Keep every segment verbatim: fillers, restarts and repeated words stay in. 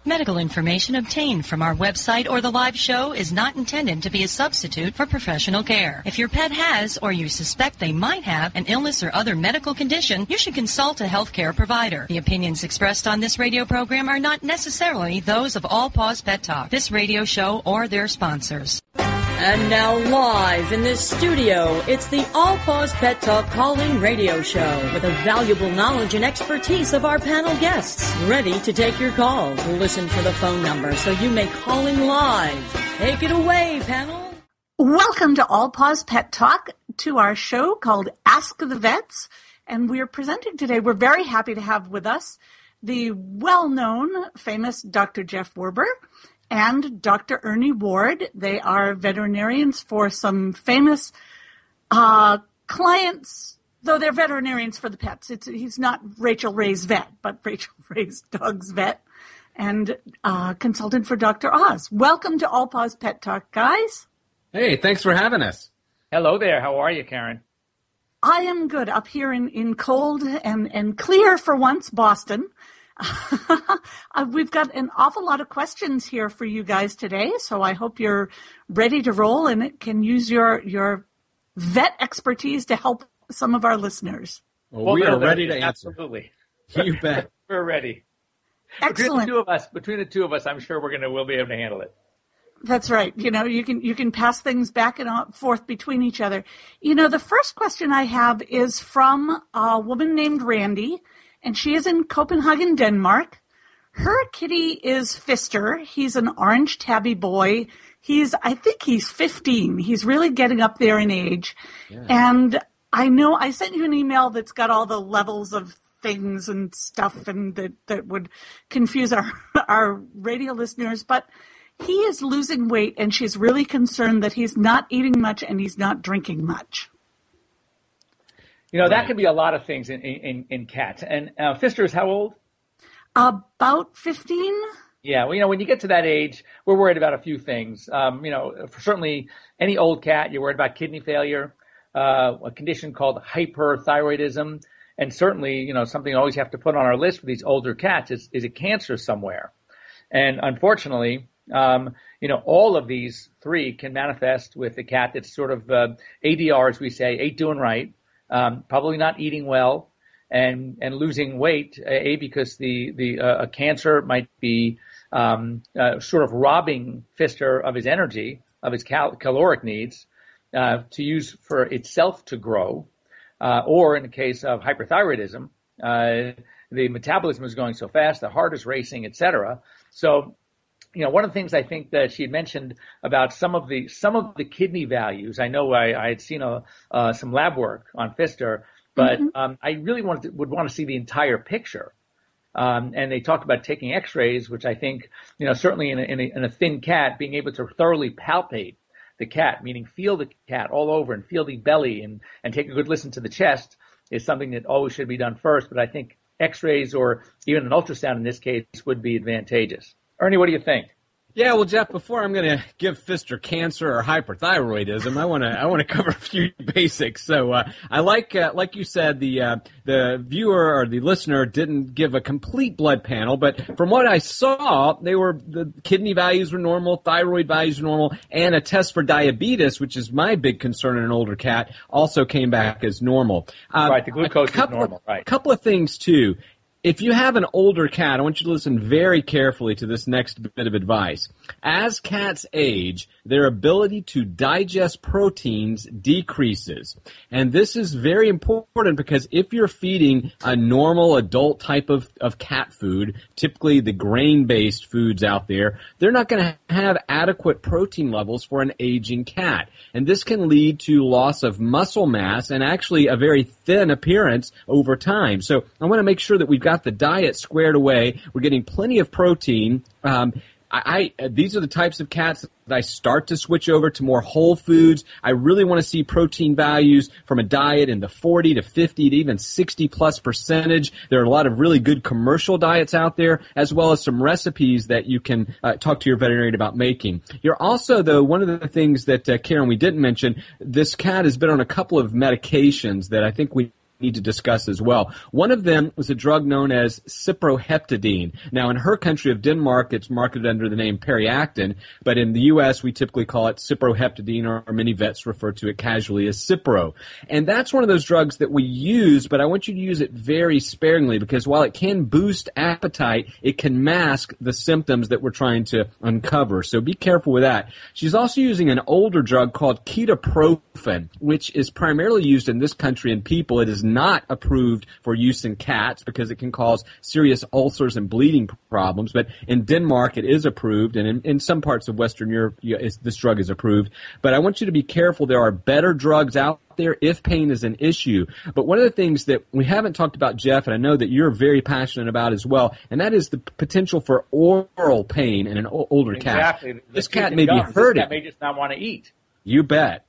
Medical information obtained from our website or the live show is not intended to be a substitute for professional care. If your pet has or you suspect they might have an illness or other medical condition, you should consult a healthcare provider. The opinions expressed on this radio program are not necessarily those of All Paws Pet Talk, this radio show, or their sponsors. And now live in this studio, it's the All Paws Pet Talk call-in radio show with the valuable knowledge and expertise of our panel guests, ready to take your calls. Listen for the phone number so you may call in live. Take it away, panel. Welcome to All Paws Pet Talk, to our show called Ask the Vets. And we're presenting today, we're very happy to have with us the well-known, famous Doctor Jeff Werber and Doctor Ernie Ward. They are veterinarians for some famous uh, clients, though they're veterinarians for the pets. It's, he's not Rachel Ray's vet, but Rachel Ray's dog's vet, and uh, consultant for Doctor Oz. Welcome to All Paws Pet Talk, guys. Hey, thanks for having us. Hello there. How are you, Karen? I am good up here in, in cold and, and clear for once, Boston. uh, we've got an awful lot of questions here for you guys today, so I hope you're ready to roll and can use your your vet expertise to help some of our listeners. Well, well we are ready to answer. Absolutely. You bet. We're ready. Excellent. Between the two of us, between the two of us, I'm sure we're gonna we'll be able to handle it. That's right. You know, you can you can pass things back and forth between each other. You know, the first question I have is from a woman named Randy, and she is in Copenhagen, Denmark. Her kitty is Fister. He's an orange tabby boy. He's, I think he's fifteen. He's really getting up there in age. Yeah. And I know I sent you an email that's got all the levels of things and stuff and that, that would confuse our, our radio listeners, but he is losing weight, and she's really concerned that he's not eating much and he's not drinking much. You know, that could be a lot of things in, in, in cats. And uh, Fister is how old? About fifteen. Yeah, well, you know, when you get to that age, we're worried about a few things. Um, you know, for certainly any old cat, you're worried about kidney failure, uh, a condition called hyperthyroidism, and certainly, you know, something you always have to put on our list for these older cats is, is a cancer somewhere. And unfortunately, um, you know, all of these three can manifest with a cat that's sort of uh, A D R, as we say, ain't doing right. Um, probably not eating well and, and losing weight, A, because the, the, uh, a cancer might be, um, uh, sort of robbing Fister of his energy, of his cal- caloric needs, uh, to use for itself to grow. Uh, or in the case of hyperthyroidism, uh, the metabolism is going so fast, the heart is racing, et cetera. So, you know, one of the things I think that she had mentioned about some of the some of the kidney values. I know I, I had seen a, uh, some lab work on Fister, but mm-hmm. um, I really wanted to, would want to see the entire picture. Um, and they talked about taking X-rays, which I think, you know, certainly in a, in a, in a thin cat, being able to thoroughly palpate the cat, meaning feel the cat all over and feel the belly and, and take a good listen to the chest, is something that always should be done first. But I think X-rays or even an ultrasound in this case would be advantageous. Ernie, what do you think? Yeah, well, Jeff, before I'm going to give Fister cancer or hyperthyroidism, I want to I want to cover a few basics. So, uh, I like uh, like you said, the uh, the viewer or the listener didn't give a complete blood panel, but from what I saw, they were the kidney values were normal, thyroid values were normal, and a test for diabetes, which is my big concern in an older cat, also came back as normal. Uh, right, the glucose is normal. Of, right. A couple of things too. If you have an older cat, I want you to listen very carefully to this next bit of advice. As cats age, their ability to digest proteins decreases. And this is very important because if you're feeding a normal adult type of, of cat food, typically the grain-based foods out there, they're not going to have adequate protein levels for an aging cat. And this can lead to loss of muscle mass and actually a very thin appearance over time. So I want to make sure that we've got the diet squared away. We're getting plenty of protein. Um, I, I these are the types of cats that I start to switch over to more whole foods. I really want to see protein values from a diet in the forty to fifty to even sixty plus percentage. There are a lot of really good commercial diets out there, as well as some recipes that you can uh, talk to your veterinarian about making. You're also, though, one of the things that, uh, Karen, we didn't mention, this cat has been on a couple of medications that I think we need to discuss as well. One of them was a drug known as cyproheptadine. Now, in her country of Denmark, it's marketed under the name Periactin, but in the U S, we typically call it cyproheptadine, or many vets refer to it casually as Cipro. And that's one of those drugs that we use, but I want you to use it very sparingly, because while it can boost appetite, it can mask the symptoms that we're trying to uncover. So be careful with that. She's also using an older drug called ketoprofen, which is primarily used in this country in people. It is not approved for use in cats because it can cause serious ulcers and bleeding problems. But in Denmark, it is approved, and in, in some parts of Western Europe, this drug is approved. But I want you to be careful. There are better drugs out there if pain is an issue. But one of the things that we haven't talked about, Jeff, and I know that you're very passionate about as well, and that is the potential for oral pain in an o- older exactly. cat. The this cat may be gums. hurting. This cat may just not want to eat. You bet.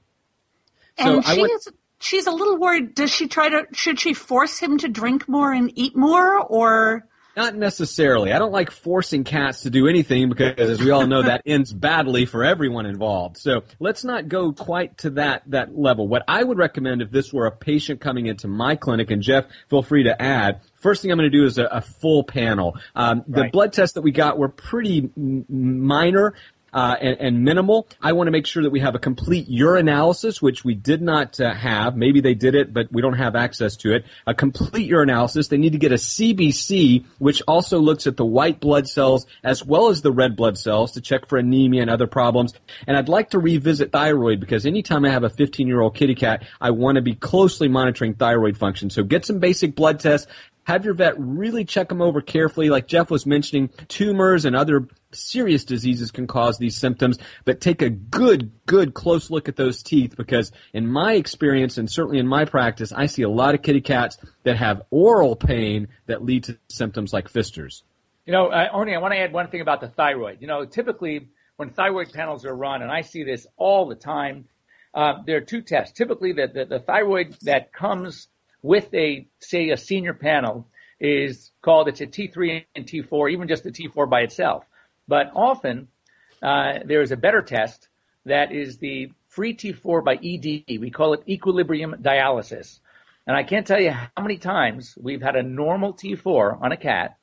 So and I she want- is, she's a little worried. Does she try to, should she force him to drink more and eat more, or... Not necessarily. I don't like forcing cats to do anything because, as we all know, that ends badly for everyone involved. So let's not go quite to that, that level. What I would recommend if this were a patient coming into my clinic, and Jeff, feel free to add, first thing I'm going to do is a, a full panel. Um, the right. blood tests that we got were pretty m- minor. Uh, and, and minimal. I want to make sure that we have a complete urinalysis, which we did not uh, have. Maybe they did it, but we don't have access to it. A complete urinalysis. They need to get a C B C, which also looks at the white blood cells as well as the red blood cells to check for anemia and other problems. And I'd like to revisit thyroid because anytime I have a fifteen-year-old kitty cat, I want to be closely monitoring thyroid function. So get some basic blood tests. Have your vet really check them over carefully. Like Jeff was mentioning, tumors and other serious diseases can cause these symptoms, but take a good, good close look at those teeth because in my experience and certainly in my practice, I see a lot of kitty cats that have oral pain that lead to symptoms like fisters. You know, uh, Ernie, I want to add one thing about the thyroid. You know, typically when thyroid panels are run, and I see this all the time, uh, there are two tests. Typically the, the, the thyroid that comes with a, say, a senior panel is called, it's a T three and T four, even just the T four by itself. But often uh, there is a better test that is the free T four by E D. We call it equilibrium dialysis. And I can't tell you how many times we've had a normal T four on a cat,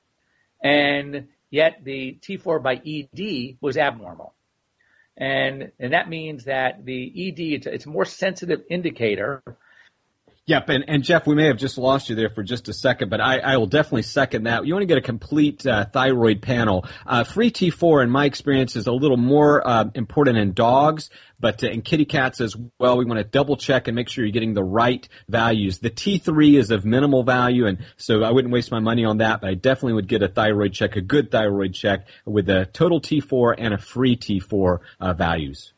and yet the T four by E D was abnormal. And and that means that the E D, it's, it's a more sensitive indicator. Yep, and, and Jeff, we may have just lost you there for just a second, but I, I will definitely second that. You want to get a complete uh, thyroid panel. Uh, free T four, in my experience, is a little more uh, important in dogs, but uh, in kitty cats as well. We want to double check and make sure you're getting the right values. The T three is of minimal value, and so I wouldn't waste my money on that, but I definitely would get a thyroid check, a good thyroid check with a total T four and a free T four uh, values.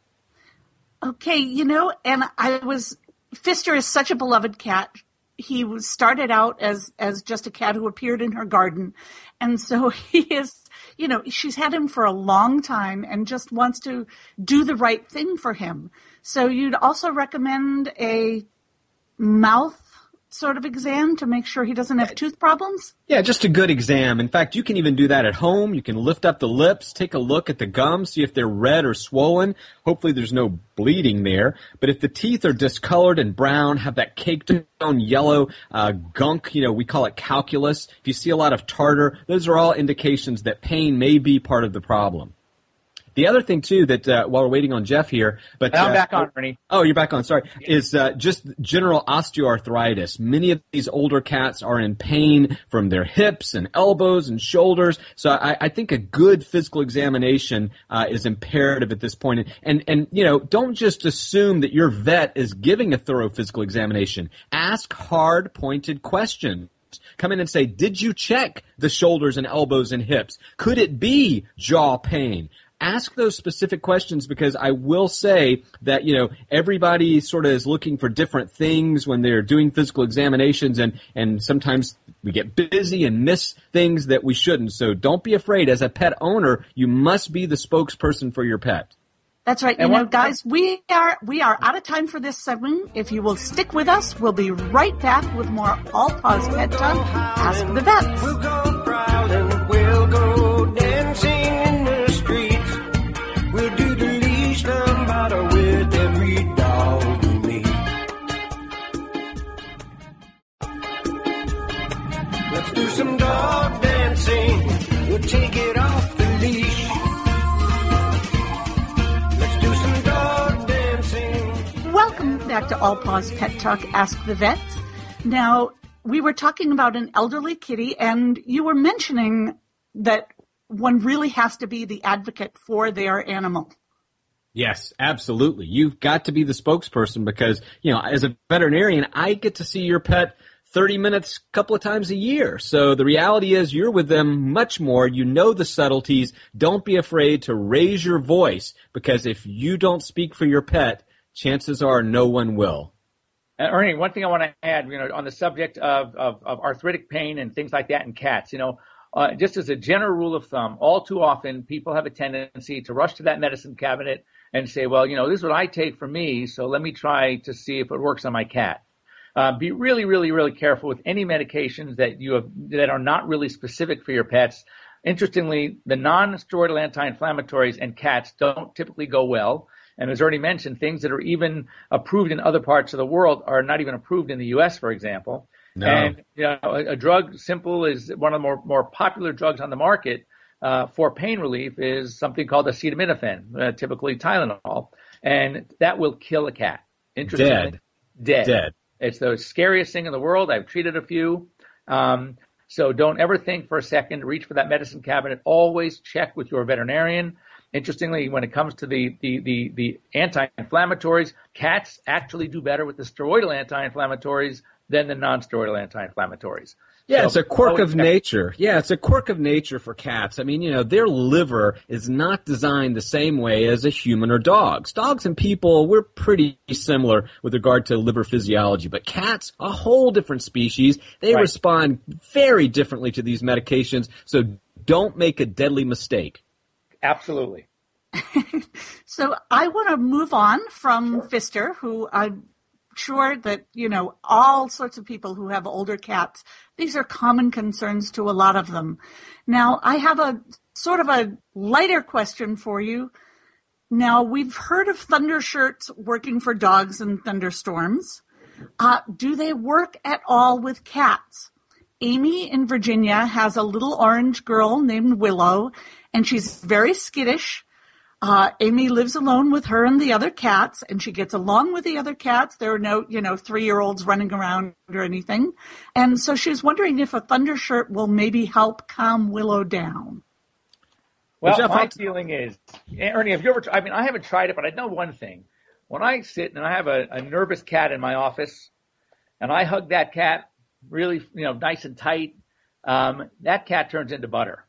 Okay, you know, and I was... Fister is such a beloved cat. He was started out as, as just a cat who appeared in her garden. And so he is, you know, she's had him for a long time and just wants to do the right thing for him. So you'd also recommend a mouth sort of exam to make sure he doesn't have tooth problems? Yeah, just a good exam. In fact, you can even do that at home. You can lift up the lips, take a look at the gums, see if they're red or swollen. Hopefully there's no bleeding there. But if the teeth are discolored and brown, have that caked on yellow uh, gunk, you know, we call it calculus. If you see a lot of tartar, those are all indications that pain may be part of the problem. The other thing, too, that uh, while we're waiting on Jeff here, but I'm uh, back on, Ernie. Oh, you're back on. Sorry, is uh, just general osteoarthritis. Many of these older cats are in pain from their hips and elbows and shoulders. So I, I think a good physical examination uh, is imperative at this point. And and you know, don't just assume that your vet is giving a thorough physical examination. Ask hard, pointed questions. Come in and say, did you check the shoulders and elbows and hips? Could it be jaw pain? Ask those specific questions because I will say that, you know, everybody sort of is looking for different things when they're doing physical examinations, and, and sometimes we get busy and miss things that we shouldn't. So don't be afraid. As a pet owner, you must be the spokesperson for your pet. That's right. You know, guys, we are we are out of time for this segment. If you will stick with us, we'll be right back with more All Paws Pet Talk. Ask the Vets. We'll go proud and we'll go dancing. back to All Paws Pet Talk, Ask the Vet. Now, we were talking about an elderly kitty, and you were mentioning that one really has to be the advocate for their animal. Yes, absolutely. You've got to be the spokesperson because, you know, as a veterinarian, I get to see your pet thirty minutes a couple of times a year. So the reality is you're with them much more. You know the subtleties. Don't be afraid to raise your voice because if you don't speak for your pet, chances are no one will. Uh, Ernie, one thing I want to add, you know, on the subject of, of, of arthritic pain and things like that in cats, you know, uh, just as a general rule of thumb, all too often people have a tendency to rush to that medicine cabinet and say, well, you know, this is what I take for me, so let me try to see if it works on my cat. Uh, be really, really, really careful with any medications that you have that are not really specific for your pets. Interestingly, the non-steroidal anti-inflammatories in cats don't typically go well. And as already mentioned, things that are even approved in other parts of the world are not even approved in the U S, for example. No. And you know, a, a drug simple is one of the more, more popular drugs on the market uh, for pain relief is something called acetaminophen, uh, typically Tylenol, and that will kill a cat. Interestingly, Dead. Dead. Dead. It's the scariest thing in the world. I've treated a few. Um, so don't ever think for a second to reach for that medicine cabinet. Always check with your veterinarian. Interestingly, when it comes to the, the, the, the anti-inflammatories, cats actually do better with the steroidal anti-inflammatories than the non-steroidal anti-inflammatories. Yeah, So it's a quirk always of check. nature. Yeah, it's a quirk of nature for cats. I mean, you know, their liver is not designed the same way as a human or dogs. Dogs and people, we're pretty similar with regard to liver physiology, but cats, a whole different species. They Right. respond very differently to these medications, so don't make a deadly mistake. Absolutely. So I want to move on from Pfister, who I'm sure that, you know, all sorts of people who have older cats, these are common concerns to a lot of them. Now, I have a sort of a lighter question for you. Now, we've heard of thunder shirts working for dogs in thunderstorms. Uh, do they work at all with cats? Amy in Virginia has a little orange girl named Willow, and she's very skittish. Uh, Amy lives alone with her and the other cats, and she gets along with the other cats. There are no, you know, three-year-olds running around or anything. And so she's wondering if a thunder shirt will maybe help calm Willow down. Well, Jeff, my I'll- feeling is, Ernie, have you ever, I mean, I haven't tried it, but I know one thing. When I sit and I have a, a nervous cat in my office and I hug that cat really, you know, nice and tight, um, that cat turns into butter.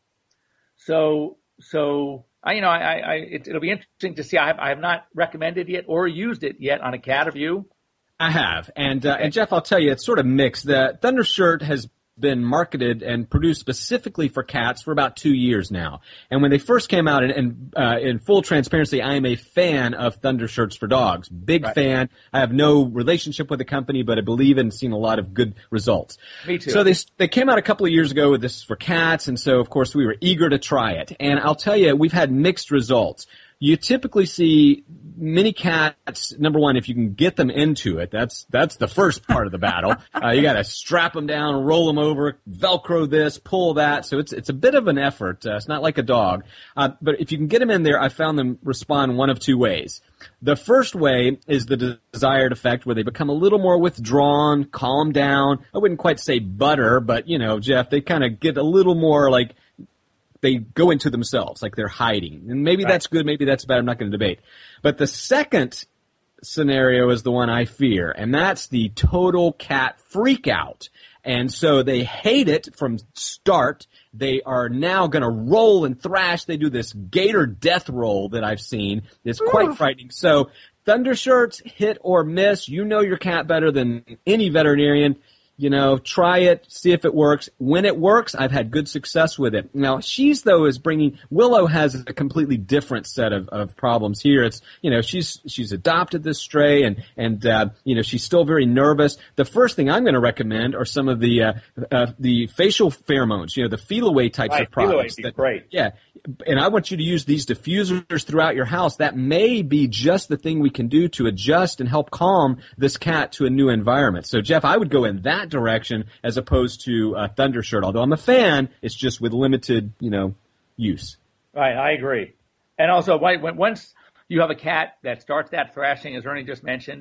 So, so, I, you know, I, I, it, it'll be interesting to see. I have, I have not recommended it or used it yet on a cat. Have you? I have. And, uh, and Jeff, I'll tell you, it's sort of mixed. The Thunder Shirt has been marketed and produced specifically for cats for about two years now. And when they first came out, and, and uh, in full transparency, I am a fan of Thunder Shirts for dogs. Big Right. fan. I have no relationship with the company, but I believe and seen a lot of good results. Me too. So they they came out a couple of years ago with this for cats, and so of course we were eager to try it. And I'll tell you, we've had mixed results. You typically see many cats, number one, if you can get them into it, that's that's the first part of the battle. Uh, you got to strap them down, roll them over, Velcro this, pull that. So it's it's a bit of an effort. Uh, it's not like a dog. Uh, but if you can get them in there, I found them respond one of two ways. The first way is the de- desired effect where they become a little more withdrawn, calm down. I wouldn't quite say butter, but, you know, Jeff, they kind of get a little more like they go into themselves, like they're hiding. And maybe Right. that's good, maybe that's bad, I'm not going to debate. But the second scenario is the one I fear, and that's the total cat freak out. And so they hate it from start. They are now going to roll and thrash. They do this gator death roll that I've seen. It's quite frightening. So Thunder Shirts, hit or miss. You know your cat better than any veterinarian. You know, try it, see if it works. When it works, I've had good success with it. Now, she's, though, is bringing, Willow has a completely different set of, of problems here. It's, you know, she's, she's adopted this stray and, and, uh, you know, she's still very nervous. The first thing I'm going to recommend are some of the, uh, uh, the facial pheromones, you know, the feel-away types Right, of products. Feel-Away would be that- great. Yeah. And I want you to use these diffusers throughout your house. That may be just the thing we can do to adjust and help calm this cat to a new environment. So, Jeff, I would go in that direction as opposed to a Thunder Shirt. Although I'm a fan, it's just with limited, you know, use. Right, I agree. And also, when, when, once you have a cat that starts that thrashing, as Ernie just mentioned,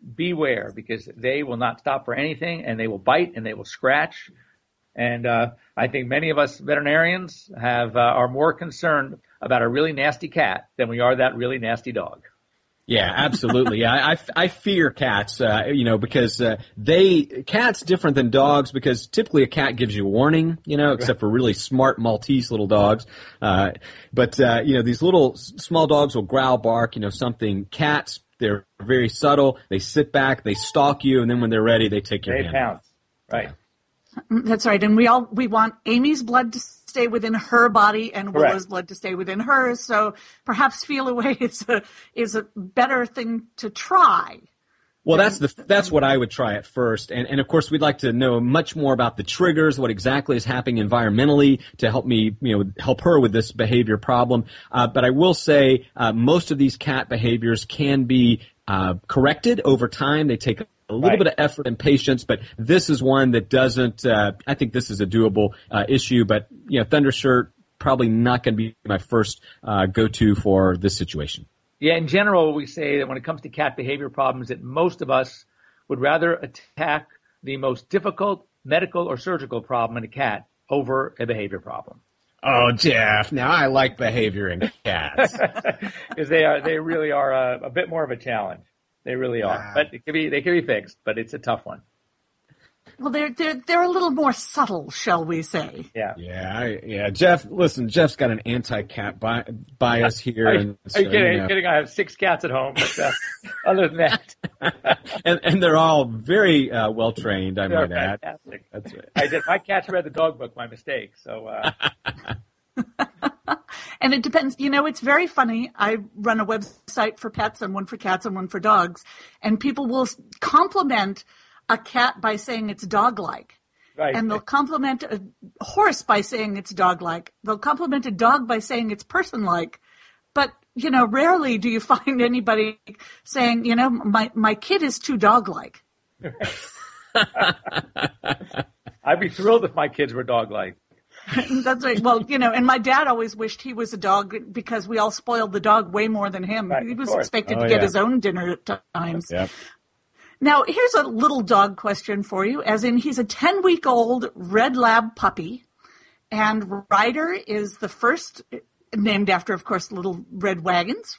beware, because they will not stop for anything, and they will bite and they will scratch. And uh, I think many of us veterinarians have uh, are more concerned about a really nasty cat than we are that really nasty dog. Yeah, absolutely. Yeah, I, I, I fear cats, uh, you know, because uh, they cats different than dogs, because typically a cat gives you a warning, you know, except for really smart Maltese little dogs. Uh, but uh, you know, these little small dogs will growl, bark, you know, something. Cats, they're very subtle. They sit back, they stalk you, and then when they're ready, they take your They hand. pounce. Right. That's right. And we all we want Amy's blood to stay within her body and Correct. Willow's blood to stay within hers. So perhaps feel away is a is a better thing to try. Well, that's the that's what I would try at first, and and of course we'd like to know much more about the triggers, what exactly is happening environmentally to help me, you know, help her with this behavior problem. Uh, but I will say uh, most of these cat behaviors can be uh, corrected over time. They take a little Right. bit of effort and patience, but this is one that doesn't. Uh, I think this is a doable uh, issue, but you know, Thundershirt probably not going to be my first uh, go-to for this situation. Yeah, in general, we say that when it comes to cat behavior problems, that most of us would rather attack the most difficult medical or surgical problem in a cat over a behavior problem. Oh, Jeff, now I like behavior in cats. Because they are, they really are a, a bit more of a challenge. They really are. Wow. But it can be, they can be fixed, but it's a tough one. Well, they're they're they're a little more subtle, shall we say? Yeah. Yeah, I, yeah. Jeff, listen, Jeff's got an anti-cat bi- bias here. Are, and are so, you kidding? you Are know. you kidding? I have six cats at home. But, uh, other than that, and, and they're all very uh, well trained, I they're might add. fantastic. That's right. I did. My cats read the dog book. My mistake. So. Uh, And it depends. You know, it's very funny. I run a website for pets and one for cats and one for dogs. And people will compliment a cat by saying it's dog-like. right. And they'll compliment a horse by saying it's dog-like. They'll compliment a dog by saying it's person-like. But, you know, rarely do you find anybody saying, you know, my, my kid is too dog-like. I'd be thrilled if my kids were dog-like. That's right. Well, you know, and my dad always wished he was a dog because we all spoiled the dog way more than him. Right, he of was course. expected Oh, to get yeah. his own dinner at times. Yep. Now, here's a little dog question for you, as in he's a ten-week-old red lab puppy, and Ryder is the first, named after, of course, little red wagons.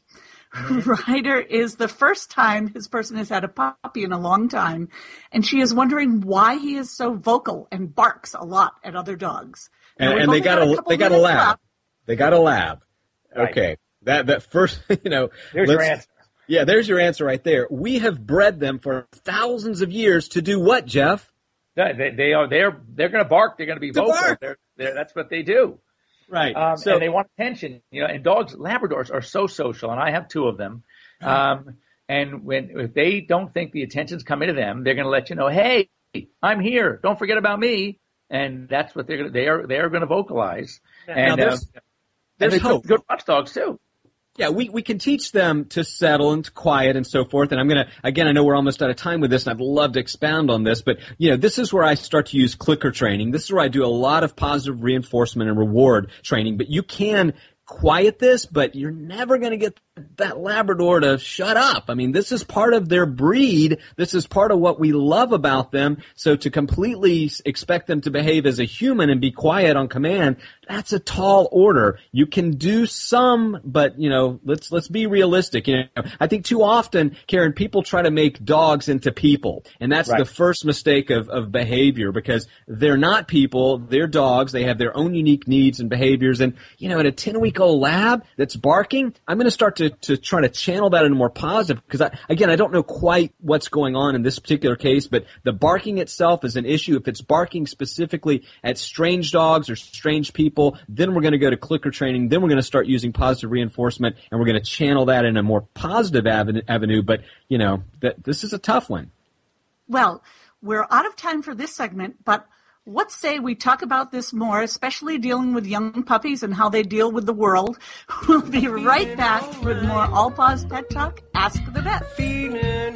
Ryder is the first time his person has had a puppy in a long time, and she is wondering why he is so vocal and barks a lot at other dogs. Now, And, we've and they only got got a couple they got a minutes lab. left. They got a lab. Right. Okay. That that first, you know. There's your let's- answer. Yeah, there's your answer right there. We have bred them for thousands of years to do what, Jeff? They, they, they are. They're. They're going to bark. They're going to be To vocal. bark. They're, they're, that's what they do. Right. Um, so and they want attention, you know, and dogs, Labradors are so social, and I have two of them. Um, and when, if they don't think the attention's coming to them, they're going to let you know, hey, I'm here. Don't forget about me. And that's what they're going to, they are, they are going to vocalize. And, there's- uh, there's and they're hope. good, good watchdogs too. Yeah, we, we can teach them to settle and to quiet and so forth. And I'm going to, again, I know we're almost out of time with this, and I'd love to expound on this, but, you know, this is where I start to use clicker training. This is where I do a lot of positive reinforcement and reward training. But you can quiet this, but you're never going to get that Labrador to shut up. I mean, this is part of their breed. This is part of what we love about them. So to completely expect them to behave as a human and be quiet on command, that's a tall order. You can do some, but, you know, let's let's be realistic. You know, I think too often, Karen, people try to make dogs into people, and that's Right. the first mistake of, of behavior, because they're not people, they're dogs. They have their own unique needs and behaviors. And, you know, at a ten-week-old lab that's barking, I'm going to start to, to try to channel that into more positive, because, I, again, I don't know quite what's going on in this particular case, but the barking itself is an issue. If it's barking specifically at strange dogs or strange people, then we're going to go to clicker training. Then we're going to start using positive reinforcement, and we're going to channel that in a more positive avenue. avenue. But, you know, that this is a tough one. Well, we're out of time for this segment, but what say we talk about this more, especially dealing with young puppies and how they deal with the world. We'll be right back with more All Paws Pet Talk, Ask the Vet. Feeling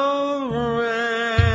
alright.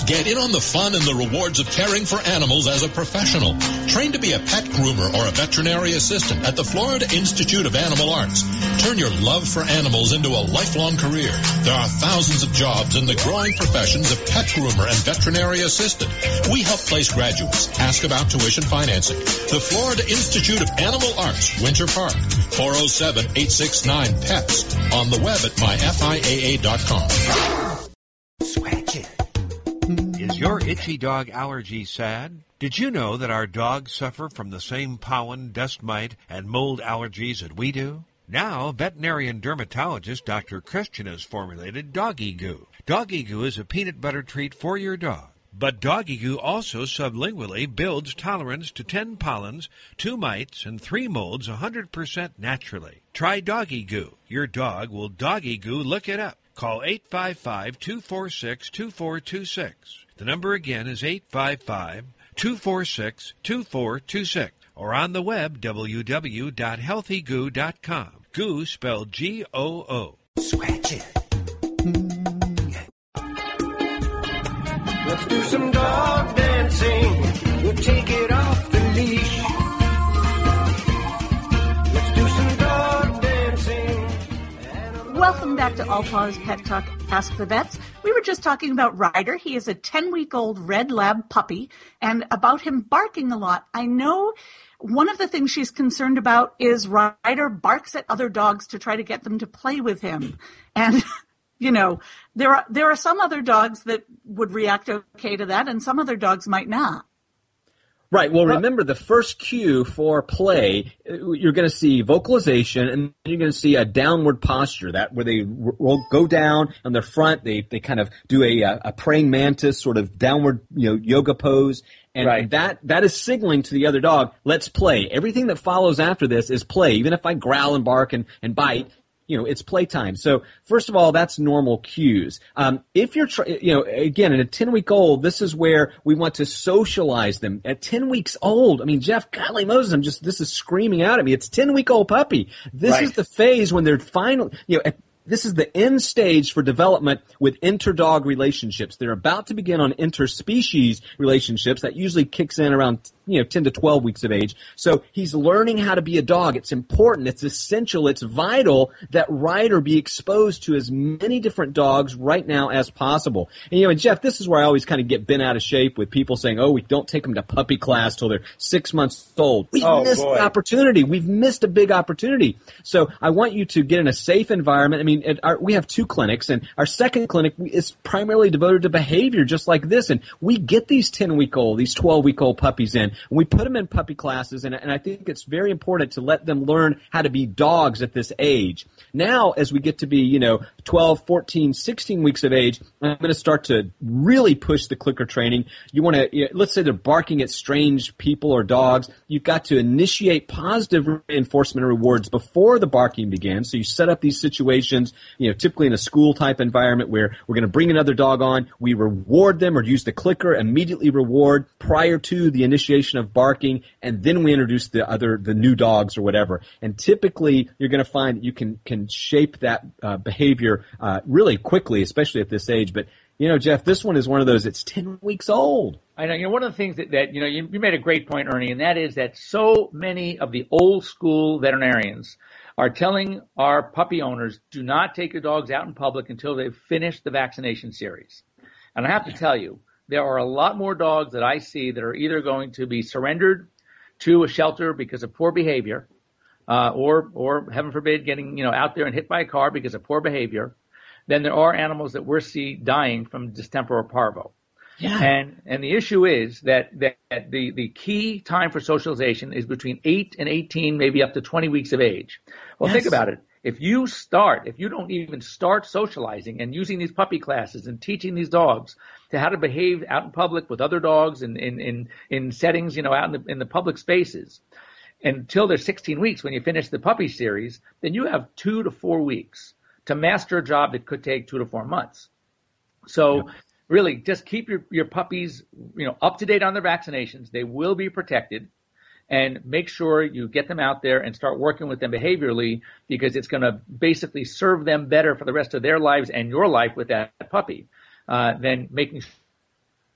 Get in on the fun and the rewards of caring for animals as a professional. Train to be a pet groomer or a veterinary assistant at the Florida Institute of Animal Arts. Turn your love for animals into a lifelong career. There are thousands of jobs in the growing professions of pet groomer and veterinary assistant. We help place graduates. Ask about tuition financing. The Florida Institute of Animal Arts, Winter Park, four oh seven, eight six nine, P E T S, on the web at my F I A A dot com. Scratch it. Is your itchy dog allergy sad? Did you know that our dogs suffer from the same pollen, dust mite, and mold allergies that we do? Now, veterinarian dermatologist Doctor Christian has formulated Doggy Goo. Doggy Goo is a peanut butter treat for your dog. But Doggy Goo also sublingually builds tolerance to ten pollens, two mites, and three molds one hundred percent naturally. Try Doggy Goo. Your dog will Doggy Goo. Look it up. Call eight five five, two four six, two four two six. The number again is eight five five, two four six, two four two six. Or on the web, w w w dot healthy goo dot com. Goo spelled G O O. Scratch it. Let's do some dog dancing. We'll take it off the leash. Let's do some dog dancing. Welcome back to All Paws Pet Talk Ask the Vets. We were just talking about Ryder. He is a ten-week-old red lab puppy, and about him barking a lot. I know one of the things she's concerned about is Ryder barks at other dogs to try to get them to play with him. And, you know, there are there are some other dogs that would react okay to that, and some other dogs might not. Right. Well, remember the first cue for play, you're going to see vocalization, and you're going to see a downward posture, that where they will go down on their front. They they kind of do a a praying mantis sort of downward, you know, yoga pose. And right. that that is signaling to the other dog, let's play. Everything that follows after this is play. Even if I growl and bark and, and bite, you know, it's playtime. So first of all, that's normal cues. Um, if you're, tr- you know, again, at a ten-week-old, this is where we want to socialize them. At ten weeks old, I mean, Jeff, golly Moses, I'm just, this is screaming out at me. It's ten-week-old puppy. This right. is the phase when they're finally, you know, at, this is the end stage for development with inter-dog relationships. They're about to begin on interspecies relationships. That usually kicks in around, you know, ten to twelve weeks of age. So he's learning how to be a dog. It's important. It's essential. It's vital that Ryder be exposed to as many different dogs right now as possible. And, you know, and Jeff, this is where I always kind of get bent out of shape with people saying, oh, we don't take them to puppy class till they're six months old. We've oh, missed boy. the opportunity. We've missed a big opportunity. So I want you to get in a safe environment. I mean, At our, we have two clinics, and our second clinic is primarily devoted to behavior, just like this. And we get these ten-week-old, these twelve-week-old puppies in, and we put them in puppy classes, and, and I think it's very important to let them learn how to be dogs at this age. Now, as we get to be, you know, twelve, fourteen, sixteen weeks of age, I'm going to start to really push the clicker training. You want to, you know, let's say they're barking at strange people or dogs. You've got to initiate positive reinforcement and rewards before the barking begins. So you set up these situations, you know, typically in a school-type environment where we're going to bring another dog on, we reward them or use the clicker, immediately reward prior to the initiation of barking, and then we introduce the other, the new dogs or whatever. And typically, you're going to find that you can, can shape that uh, behavior uh, really quickly, especially at this age. But, you know, Jeff, this one is one of those, it's ten weeks old. I know. You know, one of the things that, that you know, you, you made a great point, Ernie, and that is that so many of the old school veterinarians are telling our puppy owners, do not take your dogs out in public until they've finished the vaccination series. And I have to tell you, there are a lot more dogs that I see that are either going to be surrendered to a shelter because of poor behavior, uh, or, or heaven forbid, getting, you know, out there and hit by a car because of poor behavior, than there are animals that we're see dying from distemper or parvo. Yeah. And and the issue is that, that the, the key time for socialization is between eight and eighteen, maybe up to twenty weeks of age. Well, yes. Think about it. If you start, if you don't even start socializing and using these puppy classes and teaching these dogs to how to behave out in public with other dogs and in, in, in settings, you know, out in the, in the public spaces, until they're sixteen weeks when you finish the puppy series, then you have two to four weeks to master a job that could take two to four months. So yeah. Really, just keep your, your puppies, you know, up to date on their vaccinations. They will be protected, and make sure you get them out there and start working with them behaviorally, because it's going to basically serve them better for the rest of their lives and your life with that puppy uh, than making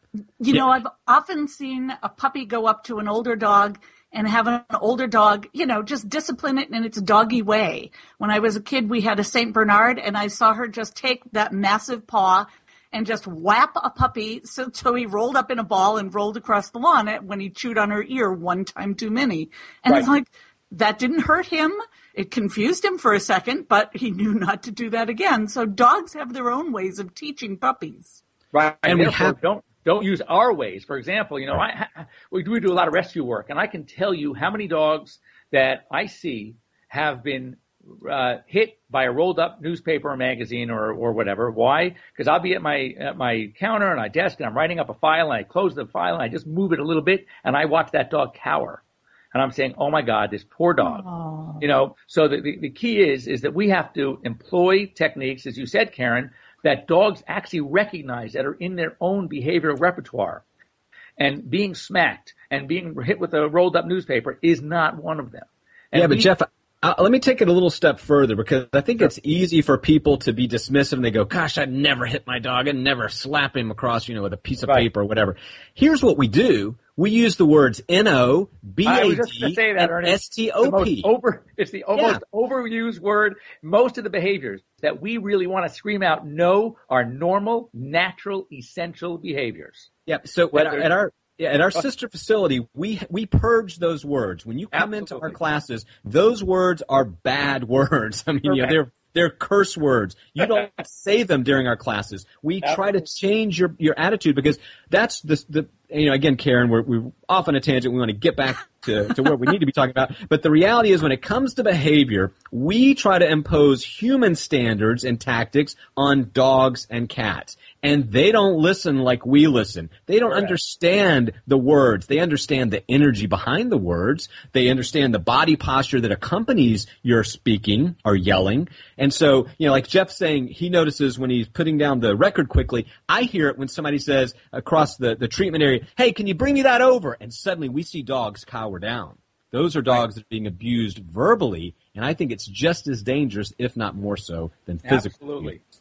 You Yeah. know, I've often seen a puppy go up to an older dog and have an older dog, you know, just discipline it in its doggy way. When I was a kid, we had a Saint Bernard, and I saw her just take that massive paw and just whap a puppy so, so he rolled up in a ball and rolled across the lawn when he chewed on her ear one time too many. And Right. it's like, that didn't hurt him. It confused him for a second, but he knew not to do that again. So dogs have their own ways of teaching puppies. Right. And we Therefore, have- don't don't use our ways. For example, you know, I, I we do we do a lot of rescue work, and I can tell you how many dogs that I see have been uh, hit by a rolled up newspaper or magazine or or whatever. Why? Because I'll be at my at my counter and my desk, and I'm writing up a file, and I close the file, and I just move it a little bit, and I watch that dog cower. And I'm saying, oh my God, this poor dog. Oh. You know, so the, the, the key is, is that we have to employ techniques, as you said, Karen, that dogs actually recognize that are in their own behavioral repertoire. And being smacked and being hit with a rolled up newspaper is not one of them. And yeah, but we- Jeff, uh, let me take it a little step further, because I think it's easy for people to be dismissive and they go, gosh, I'd never hit my dog and never slap him across, you know, with a piece of Right. paper or whatever. Here's what we do. We use the words N O, B I A was just going D, to say that, and Ernest. S T O The P. most over, it's the Yeah. most overused word. Most of the behaviors that we really want to scream out no are normal, natural, essential behaviors. Yep. So at, Whether- at our yeah, at our sister facility, we we purge those words. When you come into our Absolutely. classes, those words are bad words. I mean, you know, Correct. they're they're curse words. You don't say them during our classes. We try to change your your attitude, because that's the the you know, again, Karen, we're we're off on a tangent. We want to get back to to what we need to be talking about. But the reality is, when it comes to behavior, we try to impose human standards and tactics on dogs and cats. And they don't listen like we listen. They don't Correct. understand the words. They understand the energy behind the words. They understand the body posture that accompanies your speaking or yelling. And so, you know, like Jeff's saying, he notices when he's putting down the record quickly. I hear it when somebody says across the, the treatment area, hey, can you bring me that over? And suddenly we see dogs cower down. Those are dogs that are being abused verbally, and I think it's just as dangerous, if not more so, than physical Absolutely. abuse.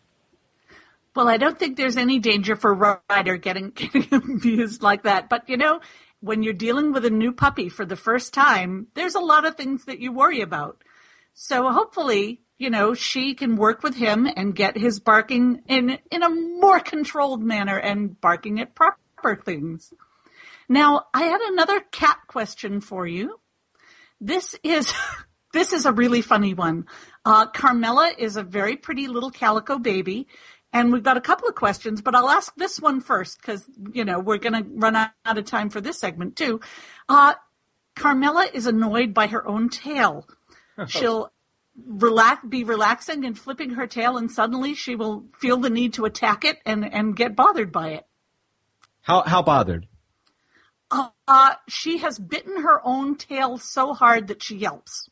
Well, I don't think there's any danger for Ryder getting, getting abused like that. But, you know, when you're dealing with a new puppy for the first time, there's a lot of things that you worry about. So hopefully, you know, she can work with him and get his barking in, in a more controlled manner and barking at proper things. Now, I had another cat question for you. This is... This is a really funny one. Uh, Carmela is a very pretty little calico baby, and we've got a couple of questions, but I'll ask this one first because, you know, we're going to run out of time for this segment too. Uh, Carmela is annoyed by her own tail. She'll relax, be relaxing and flipping her tail, and suddenly she will feel the need to attack it and, and get bothered by it. How how bothered? Uh, uh, she has bitten her own tail so hard that she yelps.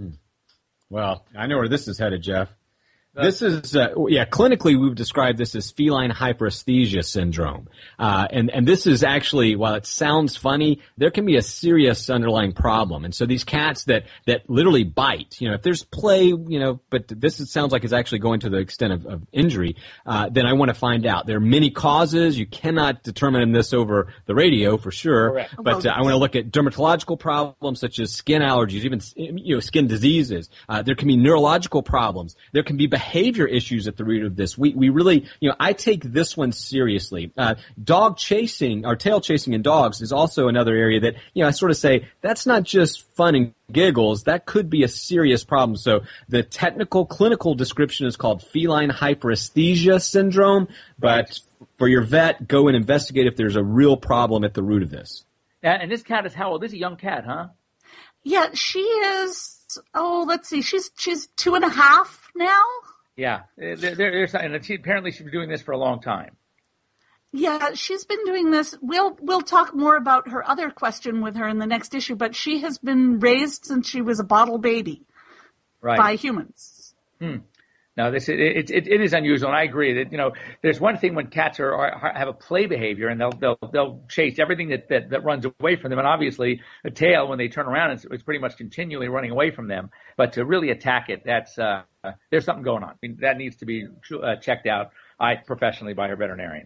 Well, I know where this is headed, Jeff. This is, uh, yeah, clinically we would describe this as feline hyperesthesia syndrome. Uh, and, and this is actually, while it sounds funny, there can be a serious underlying problem. And so these cats that, that literally bite, you know, if there's play, you know, but this is, sounds like it's actually going to the extent of, of injury, uh, then I want to find out. There are many causes. You cannot determine this over the radio for sure. Correct. But uh, I want to look at dermatological problems such as skin allergies, even, you know, skin diseases. Uh, there can be neurological problems. There can be behavior issues at the root of this. We we really, you know, I take this one seriously. Uh, dog chasing or tail chasing in dogs is also another area that, you know, I sort of say that's not just fun and giggles. That could be a serious problem. So the technical clinical description is called feline hyperesthesia syndrome. But for your vet, go and investigate if there's a real problem at the root of this. And, and this cat is how old? This is a young cat, huh? Yeah, she is, oh, let's see, she's she's two and a half now. Yeah. There, there, there's, and she, apparently she's been doing this for a long time. Yeah, she's been doing this. We'll we'll talk more about her other question with her in the next issue, but she has been raised since she was a bottle baby Right. by humans. Hmm. No, this it, it it it is unusual, and I agree that, you know, there's one thing when cats are, are have a play behavior and they'll they'll they'll chase everything that, that, that runs away from them, and obviously a tail when they turn around it's, it's pretty much continually running away from them. But to really attack it, that's uh, uh there's something going on. I mean, that needs to be uh, checked out, I professionally by her veterinarian.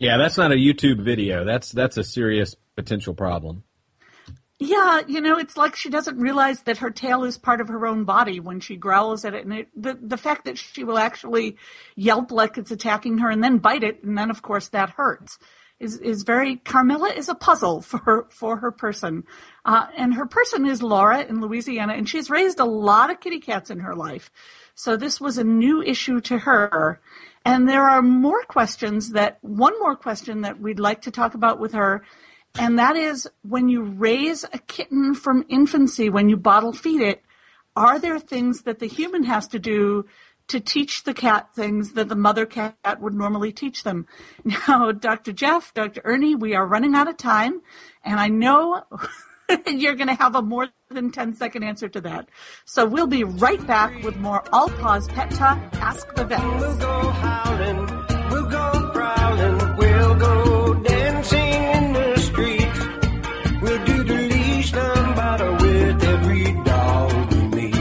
Yeah, that's not a YouTube video. That's that's a serious potential problem. Yeah, you know, it's like she doesn't realize that her tail is part of her own body when she growls at it. And it, the, the fact that she will actually yelp like it's attacking her and then bite it, and then, of course, that hurts, is, is very... Carmela is a puzzle for her, for her person. Uh, and her person is Laura in Louisiana, and she's raised a lot of kitty cats in her life. So this was a new issue to her. And there are more questions that... One more question that we'd like to talk about with her, and that is, when you raise a kitten from infancy, when you bottle feed it, are there things that the human has to do to teach the cat things that the mother cat would normally teach them? Now, Doctor Jeff, Doctor Ernie, we are running out of time, and I know you're going to have a more than ten second answer to that. So we'll be right back with more All Paws Pet Talk, Ask the Vets. We'll go howling, we'll go prowling, we'll go dancing in the streets. We'll do the leash lambada with every dog we meet.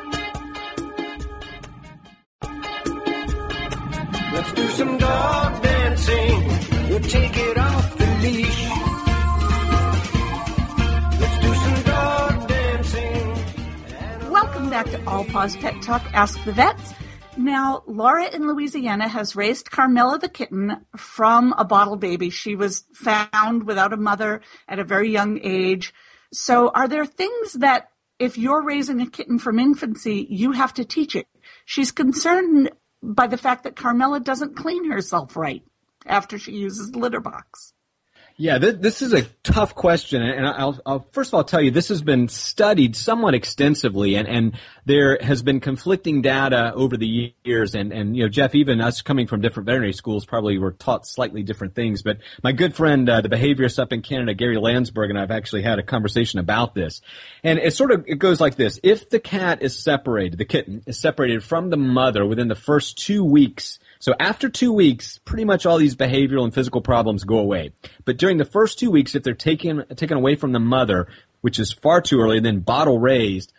Let's do some dog dancing, we'll take it off the leash. Let's do some dog dancing. Welcome back to All Paws Pet Talk, Ask the Vets. Now, Laura in Louisiana has raised Carmela the kitten from a bottle baby. She was found without a mother at a very young age. So are there things that if you're raising a kitten from infancy, you have to teach it? She's concerned by the fact that Carmela doesn't clean herself right after she uses the litter box. Yeah, th- this is a tough question, and I'll, I'll first of all tell you this has been studied somewhat extensively, and, and there has been conflicting data over the years, and, and you know, Jeff, even us coming from different veterinary schools probably were taught slightly different things, but my good friend, uh, the behaviorist up in Canada, Gary Landsberg, and I've actually had a conversation about this, and it sort of, it goes like this. If the cat is separated, the kitten is separated from the mother within the first two weeks, so after two weeks, pretty much all these behavioral and physical problems go away. But during the first two weeks, if they're taken taken away from the mother, which is far too early, and then bottle raised,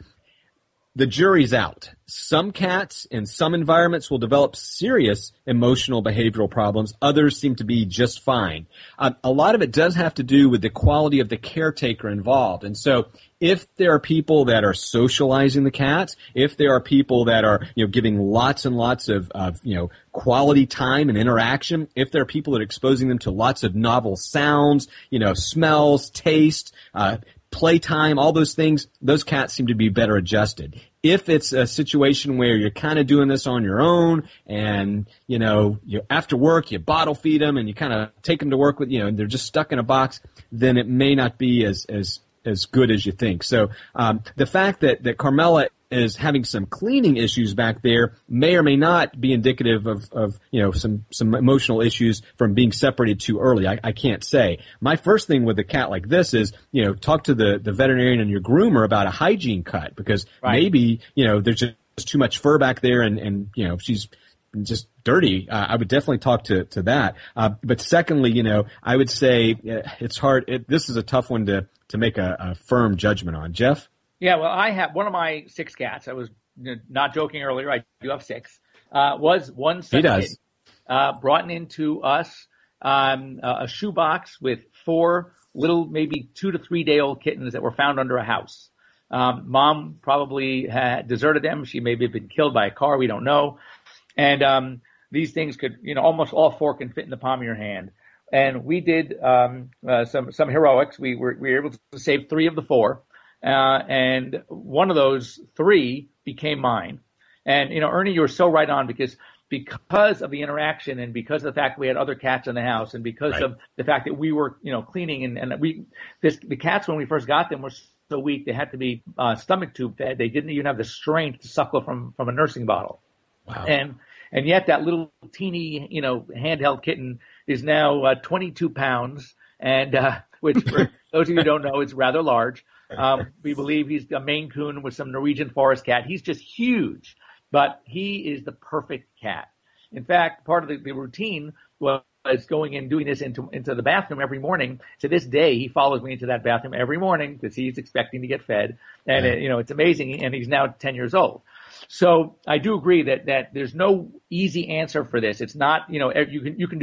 the jury's out. Some cats in some environments will develop serious emotional behavioral problems. Others seem to be just fine. Um, a lot of it does have to do with the quality of the caretaker involved. And so if there are people that are socializing the cats, if there are people that are, you know, giving lots and lots of, of, you know, quality time and interaction, if there are people that are exposing them to lots of novel sounds, you know, smells, taste, uh, playtime, all those things, those cats seem to be better adjusted. If it's a situation where you're kind of doing this on your own and, you know, you after work, you bottle feed them and you kind of take them to work with, you know, and they're just stuck in a box, then it may not be as, as, as good as you think. So, um, the fact that, that Carmela is having some cleaning issues back there may or may not be indicative of, of you know, some, some emotional issues from being separated too early. I, I can't say. My first thing with a cat like this is, you know, talk to the, the veterinarian and your groomer about a hygiene cut, because right. maybe, you know, there's just too much fur back there and, and you know, she's just dirty. Uh, I would definitely talk to, to that. Uh, but secondly, you know, I would say uh, it's hard. It, this is a tough one to, to make a, a firm judgment on. Jeff? Yeah, well, I have one of my six cats. I was not joking earlier. I do have six. Uh, was one such he does. kid, uh, brought into us um, a shoebox with four little, maybe two to three day old kittens that were found under a house. Um, mom probably had deserted them. She maybe have been killed by a car. We don't know. And um, these things could, you know, almost all four can fit in the palm of your hand. And we did um, uh, some some heroics. We were we were able to save three of the four. Uh, and one of those three became mine. And, you know, Ernie, you were so right on because, because of the interaction and because of the fact we had other cats in the house and because right. of the fact that we were, you know, cleaning and, and we, this, the cats, when we first got them were so weak, they had to be, uh, stomach tube fed. They didn't even have the strength to suckle from, from a nursing bottle. Wow. And, and yet that little teeny, you know, handheld kitten is now, uh, twenty-two pounds. And, uh, which for those of you who don't know, is rather large. Um, we believe he's a Maine Coon with some Norwegian forest cat. He's just huge, but he is the perfect cat. In fact, part of the, the routine was going and doing this into, into the bathroom every morning. To this day, he follows me into that bathroom every morning because he's expecting to get fed. And, yeah. it, you know, it's amazing. And he's now ten years old. So I do agree that, that there's no easy answer for this. It's not, you know, you can, you can do this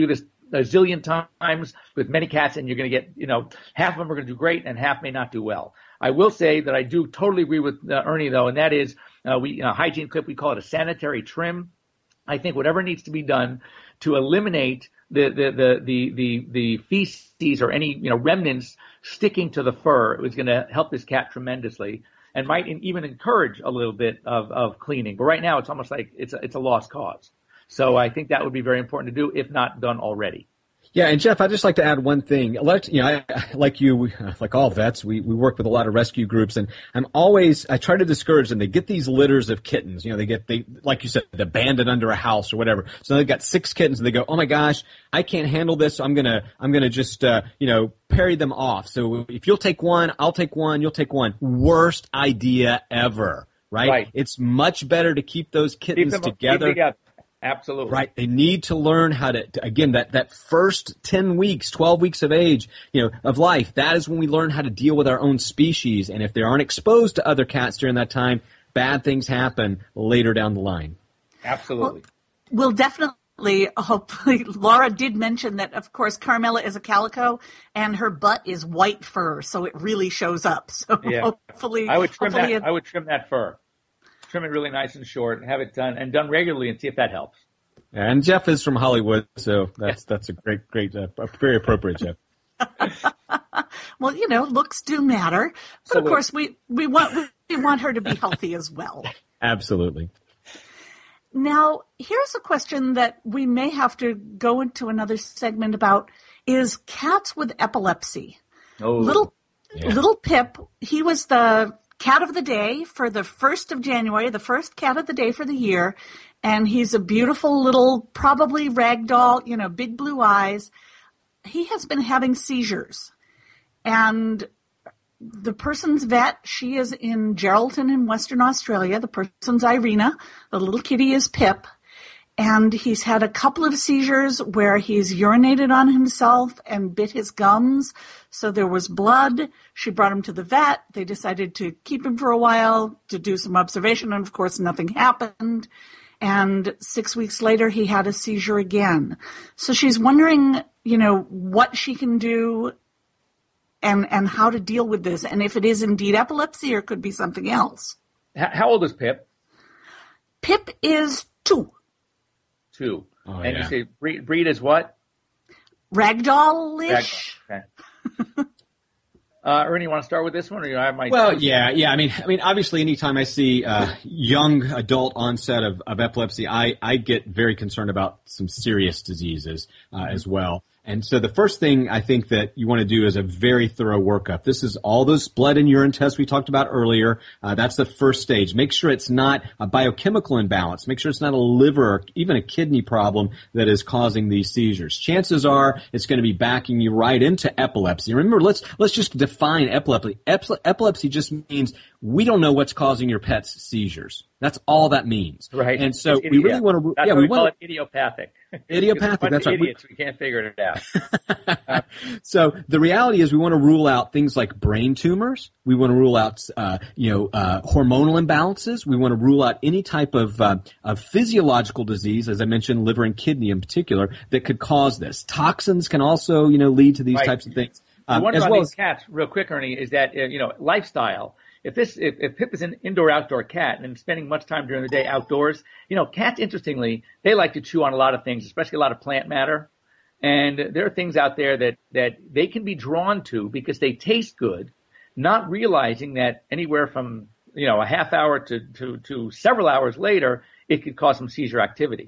a zillion times with many cats, and you're going to get, you know, half of them are going to do great and half may not do well. I will say that I do totally agree with uh, Ernie, though, and that is uh, we uh, hygiene clip, we call it a sanitary trim. I think whatever needs to be done to eliminate the the the the the, the feces or any, you know, remnants sticking to the fur is going to help this cat tremendously, and might even encourage a little bit of, of cleaning. But right now, it's almost like it's a, it's a lost cause. So I think that would be very important to do, if not done already. Yeah, and Jeff, I'd just like to add one thing. Like, you know, I, like you, we, like all vets, we, we work with a lot of rescue groups, and I'm always, I try to discourage them. They get these litters of kittens. You know, they get, they, like you said, abandoned under a house or whatever. So they've got six kittens, and they go, oh my gosh, I can't handle this. So I'm gonna, I'm gonna just, uh, you know, parry them off. So if you'll take one, I'll take one, you'll take one. Worst idea ever, right? Right. It's much better to keep those kittens keep them, together. Keep together. Absolutely. Right. They need to learn how to, to, again, that, that first ten weeks, twelve weeks of age, you know, of life, that is when we learn how to deal with our own species. And if they aren't exposed to other cats during that time, bad things happen later down the line. Absolutely. Well, we'll definitely, hopefully, Laura did mention that, of course, Carmela is a calico and her butt is white fur, so it really shows up. So yeah. hopefully, I would trim hopefully that. it, I would trim that fur. Trim it really nice and short, have it done and done regularly, and see if that helps. And Jeff is from Hollywood, so that's that's a great, great, uh, very appropriate, Jeff. Well, you know, looks do matter, but So of course we we want we want her to be healthy as well. Absolutely. Now, here's a question that we may have to go into another segment about: is cats with epilepsy. Oh, little yeah. little Pip, he was the cat of the day for the first of January, the first cat of the day for the year. And he's a beautiful little, probably ragdoll, you know, big blue eyes. He has been having seizures. And the person's vet, she is in Geraldton in Western Australia. The person's Irina. The little kitty is Pip. And he's had a couple of seizures where he's urinated on himself and bit his gums. So there was blood. She brought him to the vet. They decided to keep him for a while to do some observation. And, of course, nothing happened. And six weeks later, he had a seizure again. So she's wondering, you know, what she can do and, and how to deal with this. And if it is indeed epilepsy or could be something else. How old is Pip? Pip is two. Two. Oh, and yeah. you say breed, breed is what? Ragdoll-ish. Ragdoll. Okay. Uh, Ernie, you want to start with this one, or you have my? Well, yeah, yeah. I mean, I mean, obviously, anytime I see uh, young adult onset of, of epilepsy, I, I get very concerned about some serious diseases uh, mm-hmm. as well. And so the first thing I think that you want to do is a very thorough workup. This is all those blood and urine tests we talked about earlier. Uh, that's the first stage. Make sure it's not a biochemical imbalance. Make sure it's not a liver or even a kidney problem that is causing these seizures. Chances are it's going to be backing you right into epilepsy. Remember, let's let's just define epilepsy. Epile- epilepsy just means we don't know what's causing your pet's seizures. That's all that means. Right. And so It's we really idiot. want to. That's yeah, what we we call want it idiopathic. Idiopathic. That's right. Idiots. We can't figure it out. uh, So the reality is we want to rule out things like brain tumors. We want to rule out, uh, you know, uh, hormonal imbalances. We want to rule out any type of, uh, of physiological disease, as I mentioned, liver and kidney in particular, that could cause this. Toxins can also, you know, lead to these Right. types of things. The Um, one as about well these as, cats, real quick, Ernie, is that uh, you know lifestyle. If this, if, if Pip is an indoor-outdoor cat and spending much time during the day outdoors, you know, cats, interestingly, they like to chew on a lot of things, especially a lot of plant matter. And there are things out there that that they can be drawn to because they taste good, not realizing that anywhere from you know a half hour to to to several hours later, it could cause some seizure activity.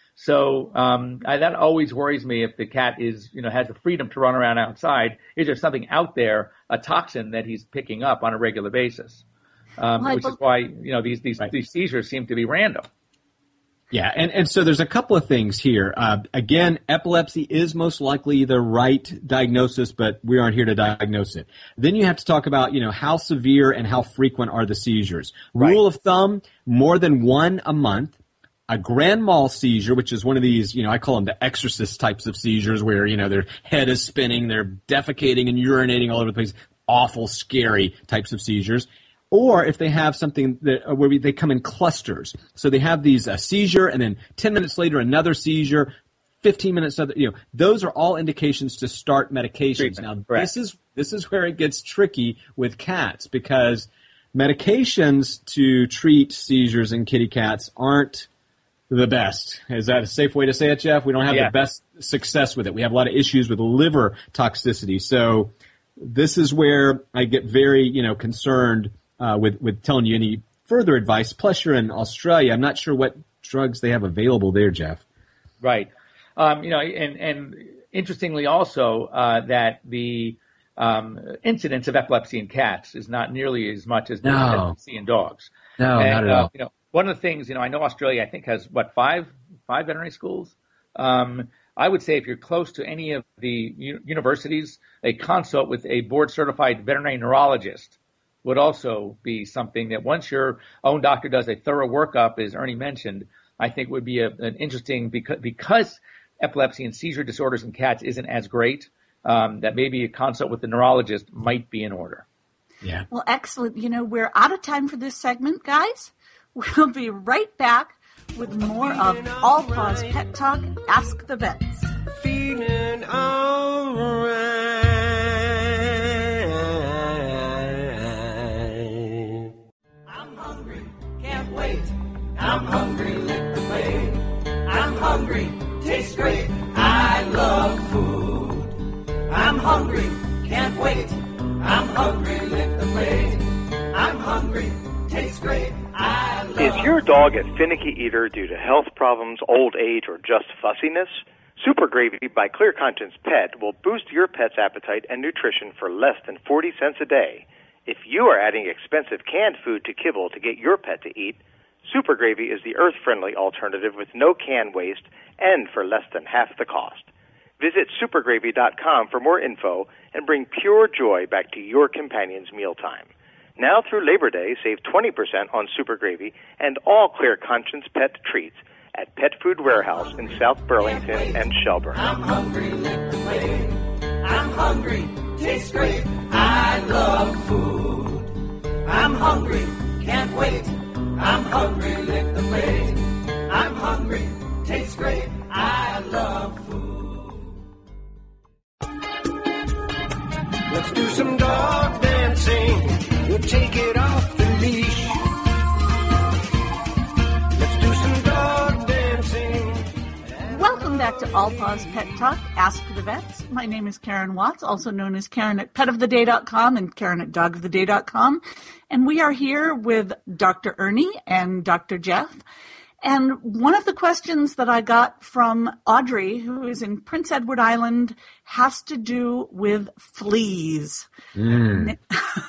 So um, I, that always worries me if the cat is, you know, has the freedom to run around outside. Is there something out there, a toxin that he's picking up on a regular basis? Um, Well, I which bel- is why, you know, these these, Right. these seizures seem to be random. yeah, and, and so there's a couple of things here. Uh, again, epilepsy is most likely the right diagnosis, but we aren't here to diagnose it. Then you have to talk about, you know, how severe and how frequent are the seizures. Right. Rule of thumb, more than one a month. A grand mal seizure, which is one of these, you know, I call them the exorcist types of seizures where, you know, their head is spinning, they're defecating and urinating all over the place. Awful, scary types of seizures. Or if they have something that, uh, where we, they come in clusters. So they have these, a seizure and then ten minutes later another seizure, fifteen minutes, other, you know, those are all indications to start medications. Treatment. Now, Correct. this is this is where it gets tricky with cats because medications to treat seizures in kitty cats aren't the best. Is that a safe way to say it, Jeff? We don't have Yeah. the best success with it. We have a lot of issues with liver toxicity. So this is where I get very, you know, concerned uh, with, with telling you any further advice. Plus, you're in Australia. I'm not sure what drugs they have available there, Jeff. Right. Um, you know, and, and interestingly also uh, that the um, incidence of epilepsy in cats is not nearly as much as, No. as we see in dogs. No, and, not at uh, all. You know, one of the things, you know, I know Australia, I think, has, what, five five veterinary schools? Um, I would say if you're close to any of the u- universities, a consult with a board-certified veterinary neurologist would also be something that once your own doctor does a thorough workup, as Ernie mentioned, I think would be a, an interesting, because, because epilepsy and seizure disorders in cats isn't as great, um, that maybe a consult with the neurologist might be in order. Yeah. Well, excellent. You know, we're out of time for this segment, guys. We'll be right back with more of All Paws Pet Talk, Ask the Vets. Feeling alright. I'm hungry, can't wait. I'm hungry, lick the plate. I'm hungry, tastes great. I love food. I'm hungry, can't wait. I'm hungry, lick the plate. I'm hungry, tastes great. I love Is your dog a finicky eater due to health problems, old age, or just fussiness? Super Gravy by Clear Conscience Pet will boost your pet's appetite and nutrition for less than forty cents a day. If you are adding expensive canned food to kibble to get your pet to eat, Super Gravy is the earth-friendly alternative with no can waste and for less than half the cost. Visit super gravy dot com for more info and bring pure joy back to your companion's mealtime. Now through Labor Day, save twenty percent on Super Gravy and all Clear Conscience Pet treats at Pet Food Warehouse in South Burlington and Shelburne. I'm hungry, lick the plate. I'm hungry, tastes great. I love food. I'm hungry, can't wait. I'm hungry, lick the plate. I'm hungry, tastes great. I love food. Let's do some dog dancing. We'll take it off the leash. Let's do some dog dancing. Welcome back to All Paws Pet Talk, Ask the Vets. My name is Karen Watts, also known as Karen at pet of the day dot com and Karen at dog of the day dot com. And we are here with Doctor Ernie and Doctor Jeff. And one of the questions that I got from Audrey, who is in Prince Edward Island, has to do with fleas. Mm.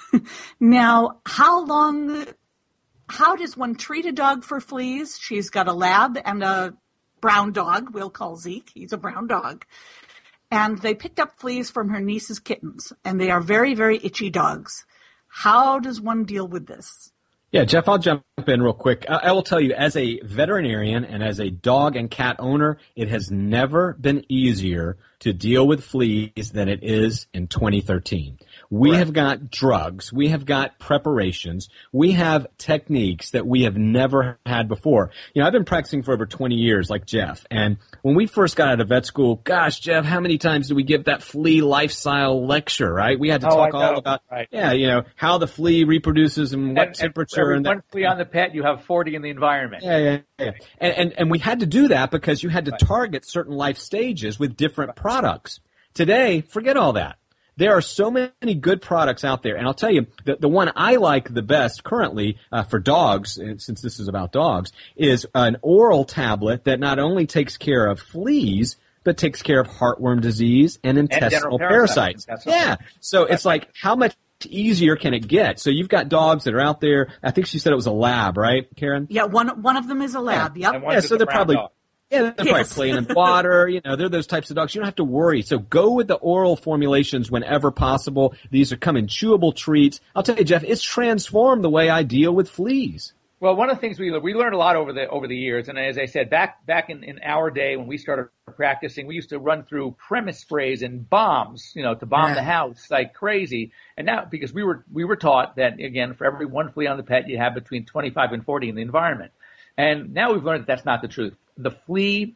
Now, how long, how does one treat a dog for fleas? She's got a lab and a brown dog, we'll call Zeke. He's a brown dog. And they picked up fleas from her niece's kittens, and they are very, very itchy dogs. How does one deal with this? Yeah, Jeff, I'll jump in real quick. I, I will tell you, as a veterinarian and as a dog and cat owner, it has never been easier to deal with fleas than it is in twenty thirteen. We Right. have got drugs. We have got preparations. We have techniques that we have never had before. You know, I've been practicing for over twenty years, like Jeff. And when we first got out of vet school, gosh, Jeff, how many times did we give that flea lifestyle lecture, right? We had to Oh, talk I all know. about, Right. yeah, you know, how the flea reproduces and what And- and temperature for every and that. one flea on the pet, you have forty in the environment. Yeah, yeah, yeah. And, and, and we had to do that because you had to target certain life stages with different products. Today, forget all that. There are so many good products out there. And I'll tell you, the, the one I like the best currently uh, for dogs, and since this is about dogs, is an oral tablet that not only takes care of fleas, but takes care of heartworm disease and intestinal general parasites. parasites. Yeah. So it's like, how much easier can it get? So you've got dogs that are out there. I think she said it was a lab, right, Karen? Yeah, one one of them is a lab. And Yep. one's Yeah, just so a they're brown probably dog. yeah, they're probably Yes. playing in water. You know, they're those types of dogs. You don't have to worry. So go with the oral formulations whenever possible. These are come in chewable treats. I'll tell you, Jeff, it's transformed the way I deal with fleas. Well, one of the things we we learned a lot over the over the years, and as I said, back back in, in our day when we started practicing, we used to run through premise sprays and bombs, you know, to bomb Yeah. the house like crazy. And now, because we were we were taught that again, for every one flea on the pet, you have between twenty-five and forty in the environment. And now we've learned that that's not the truth. The flea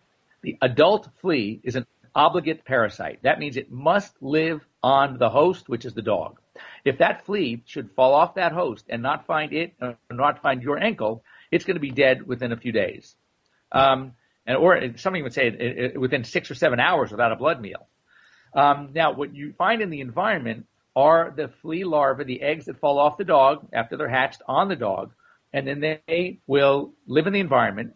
The adult flea is an obligate parasite. That means it must live on the host, which is the dog. If that flea should fall off that host and not find it, or not find your ankle, it's going to be dead within a few days. Um, and or somebody would say it, it, within six or seven hours without a blood meal. Um, now, what you find in the environment are the flea larvae, the eggs that fall off the dog after they're hatched on the dog, and then they will live in the environment.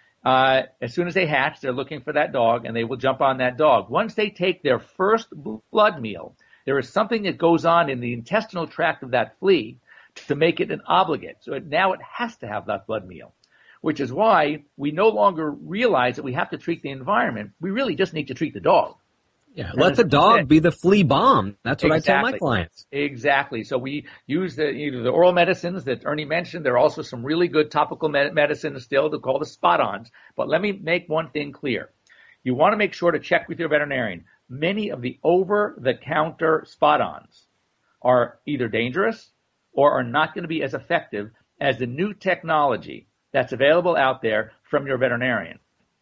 Uh, as soon as they hatch, they're looking for that dog, and they will jump on that dog. Once they take their first blood meal, there is something that goes on in the intestinal tract of that flea to make it an obligate. So it, now it has to have that blood meal, which is why we no longer realize that we have to treat the environment. We really just need to treat the dog. Yeah, let the dog be the flea bomb. That's what Exactly. I tell my clients. Exactly. So we use the, either the oral medicines that Ernie mentioned. There are also some really good topical med- medicines still to call the spot-ons. But let me make one thing clear. You want to make sure to check with your veterinarian. Many of the over-the-counter spot-ons are either dangerous or are not going to be as effective as the new technology that's available out there from your veterinarian.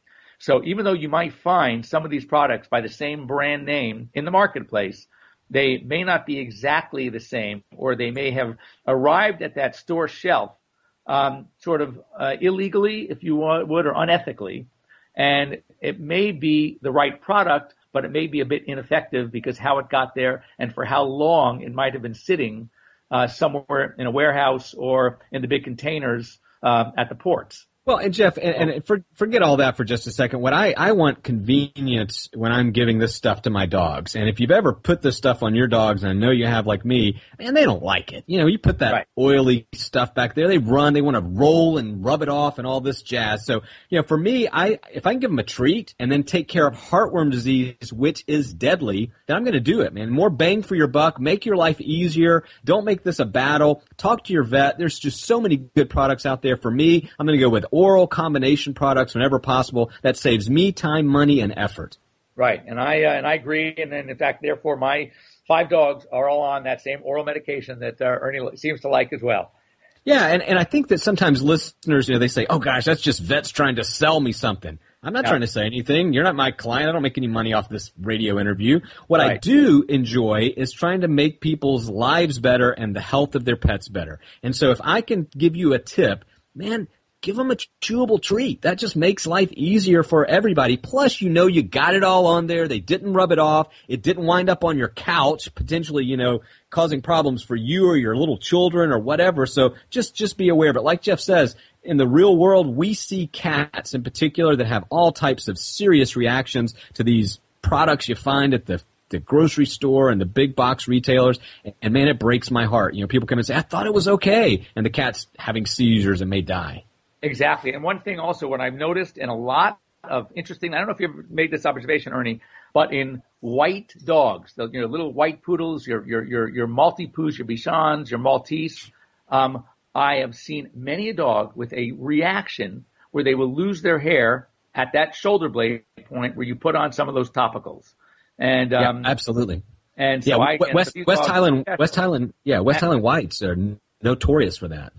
So even though you might find some of these products by the same brand name in the marketplace, they may not be exactly the same, or they may have arrived at that store shelf um, sort of uh, illegally, if you would, or unethically. And it may be the right product, but it may be a bit ineffective because how it got there and for how long it might have been sitting uh, somewhere in a warehouse or in the big containers uh, at the ports. Well, and Jeff, and, and for, forget all that for just a second. What I, I want convenience when I'm giving this stuff to my dogs. And if you've ever put this stuff on your dogs, and I know you have like me, and they don't like it. You know, you put that right. oily stuff back there, they run, they want to roll and rub it off and all this jazz. So, you know, for me, I if I can give them a treat and then take care of heartworm disease, which is deadly, then I'm going to do it, man. More bang for your buck, make your life easier. Don't make this a battle. Talk to your vet. There's just so many good products out there. For me, I'm going to go with oral combination products whenever possible. That saves me time, money, and effort. Right, and I uh, and I agree. And then, in fact, therefore, my five dogs are all on that same oral medication that uh, Ernie seems to like as well. Yeah, and, and I think that sometimes listeners, you know, they say, "Oh gosh, that's just vets trying to sell me something." I'm not no. trying to say anything. You're not my client. I don't make any money off this radio interview. What right. I do enjoy is trying to make people's lives better and the health of their pets better. And so if I can give you a tip, man, give them a chewable treat. That just makes life easier for everybody. Plus, you know you got it all on there. They didn't rub it off. It didn't wind up on your couch, potentially, you know, causing problems for you or your little children or whatever. So just, just be aware. But like Jeff says, in the real world, we see cats in particular that have all types of serious reactions to these products you find at the the grocery store and the big box retailers, and man, it breaks my heart. You know, people come and say, I thought it was okay, and the cat's having seizures and may die. Exactly. And one thing also, what I've noticed in a lot of interesting, I don't know if you've made this observation, Ernie, but in white dogs, the you know, little white poodles, your your your your Maltipus, your Bichons, your Maltese, um, I have seen many a dog with a reaction where they will lose their hair at that shoulder blade point where you put on some of those topicals. And um, yeah, absolutely. And so yeah, I and West West Highland West Highland yeah West Highland whites are notorious for that.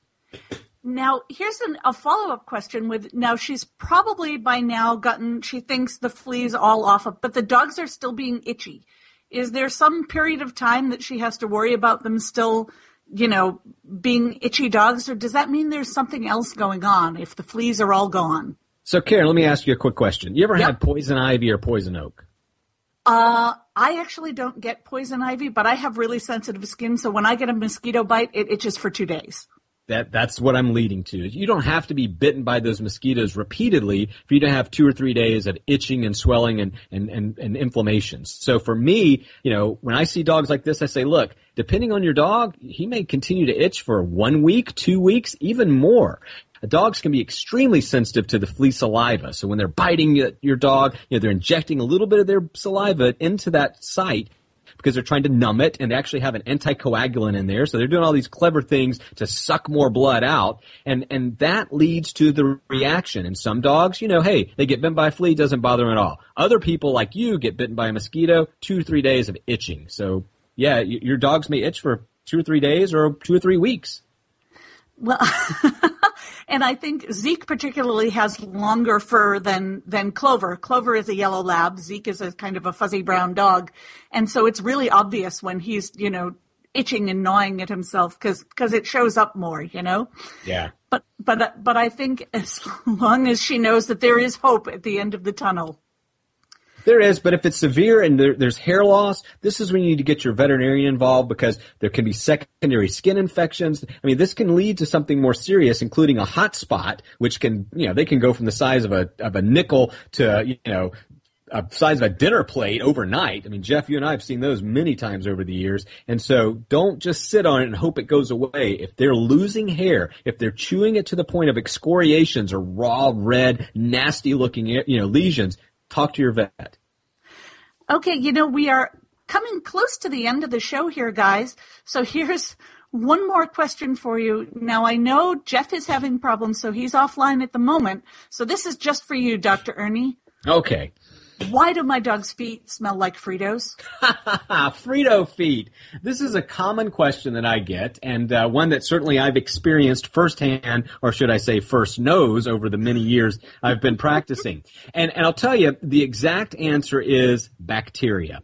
Now, here's an, a follow-up question with, now she's probably by now gotten, she thinks the flea's all off of, but the dogs are still being itchy. Is there some period of time that she has to worry about them still, you know, being itchy dogs, or does that mean there's something else going on if the fleas are all gone? So, Karen, let me ask you a quick question. You ever yep. had poison ivy or poison oak? Uh, I actually don't get poison ivy, but I have really sensitive skin, so when I get a mosquito bite, it itches for two days. That that's what I'm leading to. You don't have to be bitten by those mosquitoes repeatedly for you to have two or three days of itching and swelling and, and, and, and inflammations. So for me, you know, when I see dogs like this, I say, look, depending on your dog, he may continue to itch for one week, two weeks, even more. Dogs can be extremely sensitive to the flea saliva. So when they're biting your dog, you know, they're injecting a little bit of their saliva into that site because they're trying to numb it, and they actually have an anticoagulant in there. So they're doing all these clever things to suck more blood out, and, and that leads to the reaction. And some dogs, you know, hey, they get bitten by a flea, doesn't bother them at all. Other people like you get bitten by a mosquito, two or three days of itching. So, yeah, your dogs may itch for two or three days or two or three weeks. Well, And I think Zeke particularly has longer fur than, than Clover. Clover is a yellow lab. Zeke is a kind of a fuzzy brown dog. And so it's really obvious when he's, you know, itching and gnawing at himself because because it shows up more, you know? Yeah. But, but, but I think as long as she knows that there is hope at the end of the tunnel. There is, but if it's severe and there, there's hair loss, this is when you need to get your veterinarian involved because there can be secondary skin infections. I mean, this can lead to something more serious, including a hot spot, which can, you know, they can go from the size of a of a nickel to, you know, a size of a dinner plate overnight. I mean, Jeff, you and I have seen those many times over the years. And so don't just sit on it and hope it goes away. If they're losing hair, if they're chewing it to the point of excoriations or raw, red, nasty looking, you know, lesions, talk to your vet. Okay, you know, we are coming close to the end of the show here, guys. So here's one more question for you. Now, I know Jeff is having problems, so he's offline at the moment. So this is just for you, Doctor Ernie. Okay. Why do my dog's feet smell like Fritos? Frito feet. This is a common question that I get, and uh, one that certainly I've experienced firsthand, or should I say first nose, over the many years I've been practicing. And, and I'll tell you, the exact answer is bacteria.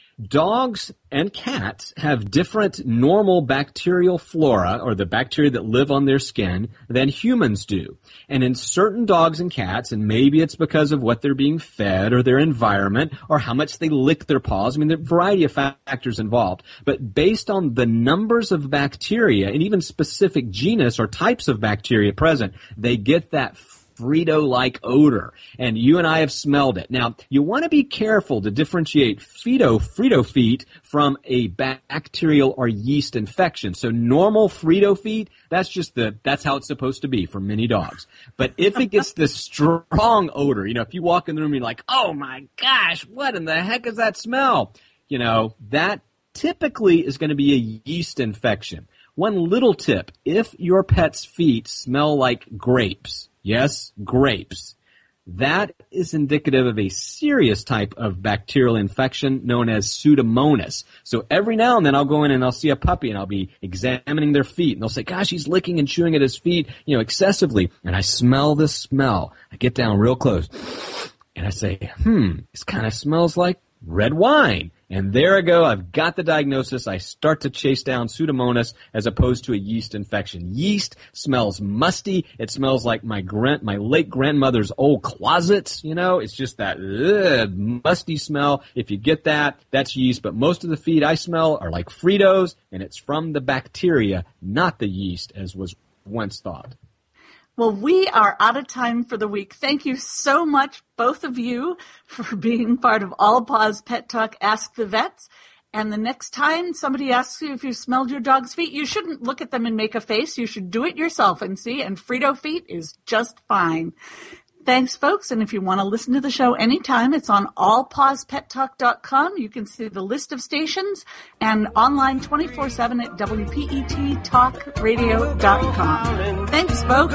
Dogs and cats have different normal bacterial flora, or the bacteria that live on their skin, than humans do. And in certain dogs and cats, and maybe it's because of what they're being fed or their environment or how much they lick their paws, I mean, there are a variety of factors involved. But based on the numbers of bacteria and even specific genus or types of bacteria present, they get that Frito-like odor, and you and I have smelled it. Now, you want to be careful to differentiate Frito, Frito feet from a bacterial or yeast infection. So normal Frito feet, that's just the, that's how it's supposed to be for many dogs. But if it gets this strong odor, you know, if you walk in the room and you're like, oh my gosh, what in the heck is that smell? You know, that typically is going to be a yeast infection. One little tip, if your pet's feet smell like grapes, yes, grapes, that is indicative of a serious type of bacterial infection known as Pseudomonas. So every now and then I'll go in and I'll see a puppy and I'll be examining their feet, and they'll say, gosh, he's licking and chewing at his feet, you know, excessively. And I smell this smell. I get down real close and I say, hmm, this kind of smells like red wine. And there I go. I've got the diagnosis. I start to chase down Pseudomonas as opposed to a yeast infection. Yeast smells musty. It smells like my grand, my late grandmother's old closets. You know, it's just that ugh, musty smell. If you get that, that's yeast. But most of the feet I smell are like Fritos, and it's from the bacteria, not the yeast, as was once thought. Well, we are out of time for the week. Thank you so much, both of you, for being part of All Paws Pet Talk Ask the Vets. And the next time somebody asks you if you smelled your dog's feet, you shouldn't look at them and make a face. You should do it yourself and see. And Frito feet is just fine. Thanks, folks. And if you want to listen to the show anytime, it's on all paws pet talk dot com. You can see the list of stations and online twenty-four seven at W P E T talk radio dot com. Thanks, folks.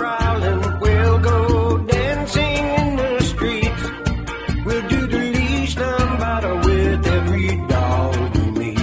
We'll go dancing in the streets. We'll do the leash lambada with every dog we meet.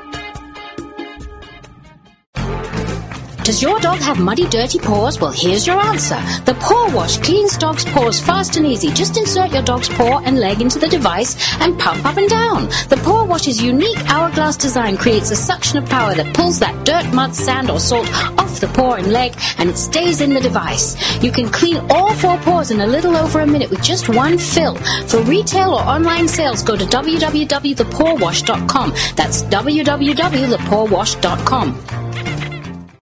Does your dog have muddy, dirty paws? Well, here's your answer. The Paw Wash cleans dog's paws fast and easy. Just insert your dog's paw and leg into the device and pump up and down. The Paw Wash's unique hourglass design creates a suction of power that pulls that dirt, mud, sand, or salt off the paw and leg, and it stays in the device. You can clean all four paws in a little over a minute with just one fill. For retail or online sales, go to w w w dot the paw wash dot com. That's w w w dot the paw wash dot com.